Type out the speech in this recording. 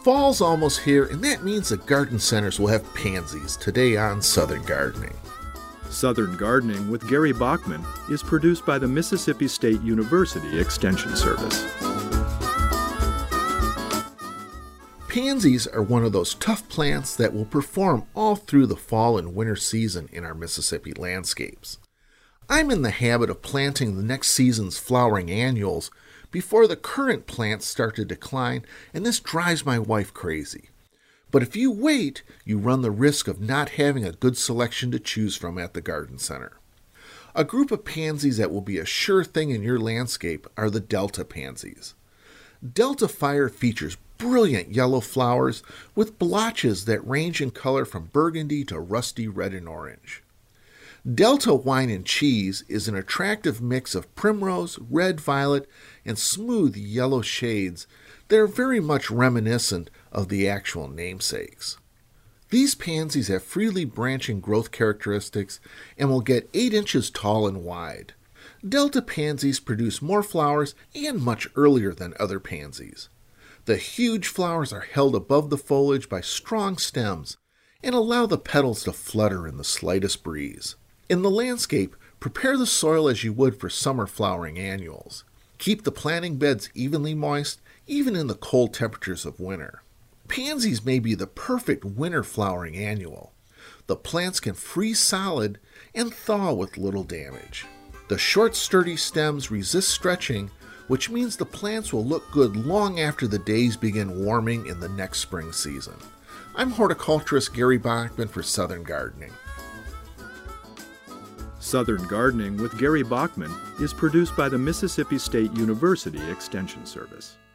Fall's almost here, and that means the garden centers will have pansies today on Southern Gardening. Southern Gardening with Gary Bachman is produced by the Mississippi State University Extension Service. Pansies are one of those tough plants that will perform all through the fall and winter season in our Mississippi landscapes. I'm in the habit of planting the next season's flowering annuals before the current plants start to decline, and this drives my wife crazy. But if you wait, you run the risk of not having a good selection to choose from at the garden center. A group of pansies that will be a sure thing in your landscape are the Delta pansies. Delta Fire features brilliant yellow flowers with blotches that range in color from burgundy to rusty red and orange. Delta Wine and Cheese is an attractive mix of primrose, red violet, and smooth yellow shades that are very much reminiscent of the actual namesakes. These pansies have freely branching growth characteristics and will get 8 inches tall and wide. Delta pansies produce more flowers and much earlier than other pansies. The huge flowers are held above the foliage by strong stems and allow the petals to flutter in the slightest breeze. In the landscape, prepare the soil as you would for summer flowering annuals. Keep the planting beds evenly moist, even in the cold temperatures of winter. Pansies may be the perfect winter flowering annual. The plants can freeze solid and thaw with little damage. The short, sturdy stems resist stretching, which means the plants will look good long after the days begin warming in the next spring season. I'm horticulturist Gary Bachman for Southern Gardening. Southern Gardening with Gary Bachman is produced by the Mississippi State University Extension Service.